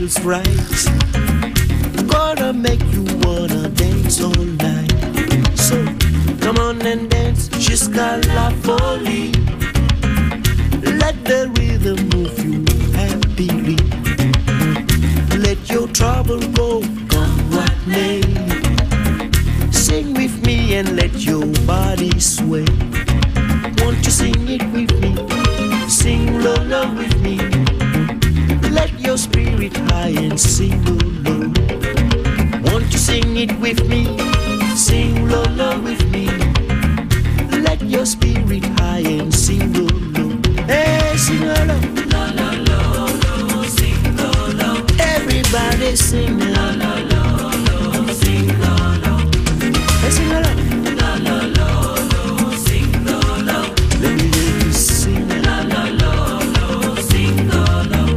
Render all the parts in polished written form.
feels right. Gonna make you wanna dance all night. So come on and dance, jusqu'à la folie. Let the rhythm move you happily. Let your trouble go, come what may. Sing with me and let your body sway. Won't you sing it with me? Sing low, low with me. Let your spirit high and sing low, low. Won't you sing it with me? Sing low, low with me. Let your spirit high and sing low, low. Hey, sing low, low. Low, low, low, low. Sing low, low. Everybody sing low, low, low, low. Sing low, low. Hey, sing low, low. Low, low, low, low. Sing low, low. Let me hear you sing low, low, low, low. Sing low, low.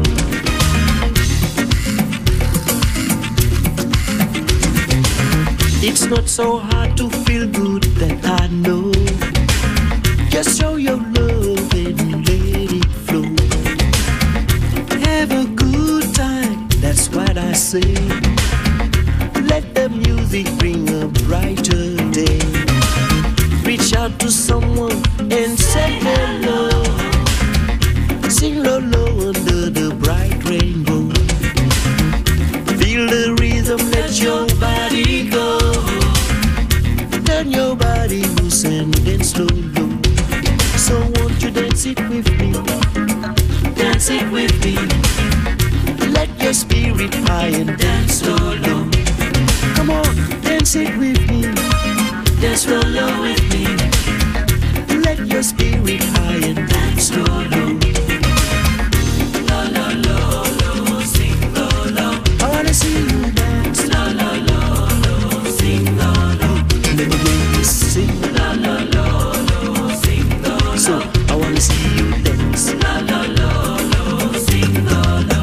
It's not so hard to feel good, that I know. Just show your love and let it flow. Have a good time, that's what I say. Let the music bring a brighter day. Reach out to someone and say hello. Sing low, low under the bright rainbow. Feel the rhythm, let your body go. Turn your body loose and dance slow, low. So won't you dance it with me? Dance it with me. Let your spirit high and dance slow, low. Come on, dance it with me. Dance slow, low with me. Let your spirit high and dance slow, low. Low, low, low, low, sing low, low. I wanna see you dance. Low, low, low, low, sing low, low. Let me hear you sing. Low, low, low, low, sing low, low. So I wanna see you dance. Low, low, low, low, sing low, low.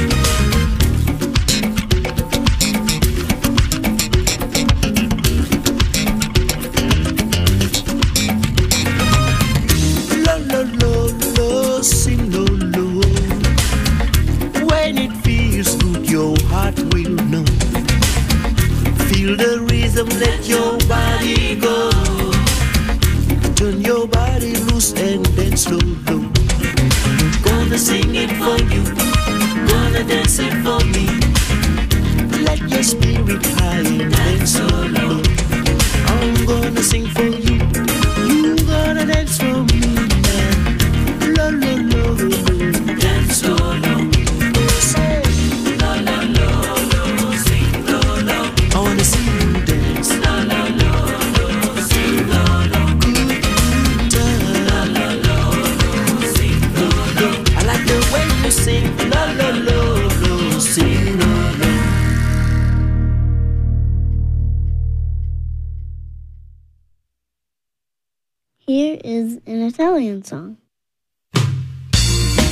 Low, low, low, low, sing low, low. When it feels good, your heart will know. Feel the rhythm, let your body go. Turn your body loose and dance slow, low. Gonna sing it for you, gonna dance it for me. Let your spirit high and dance so low. I'm gonna sing for you, you gonna dance for me. Low, low, low, low, dance so low. Say, low, low, low, low, sing low, low. I wanna see you dance. Low, low, low, low, sing low, low. Good time. Low, low, low, low, sing low, low. I like the way you sing. Low, low, low, low, sing low, low. Here is an Italian song.